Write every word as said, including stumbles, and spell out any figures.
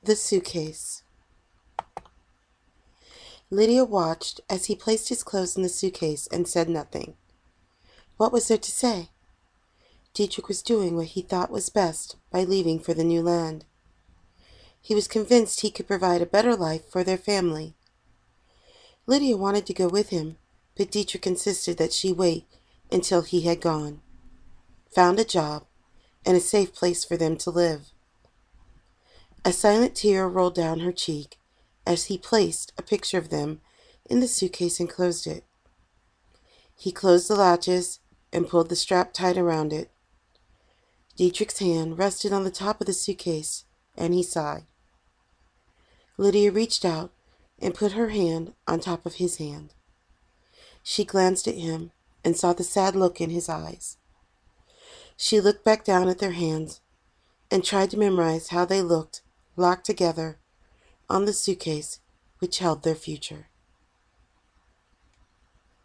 The suitcase. Lydia watched as he placed his clothes in the suitcase and said nothing. What was there to say? Dietrich was doing what he thought was best by leaving for the new land. He was convinced he could provide a better life for their family. Lydia wanted to go with him, but Dietrich insisted that she wait until he had gone, found a job, and a safe place for them to live. A silent tear rolled down her cheek as he placed a picture of them in the suitcase and closed it. He closed the latches and pulled the strap tight around it. Dietrich's hand rested on the top of the suitcase, and he sighed. Lydia reached out and put her hand on top of his hand. She glanced at him and saw the sad look in his eyes. She looked back down at their hands and tried to memorize how they looked locked together on the suitcase which held their future.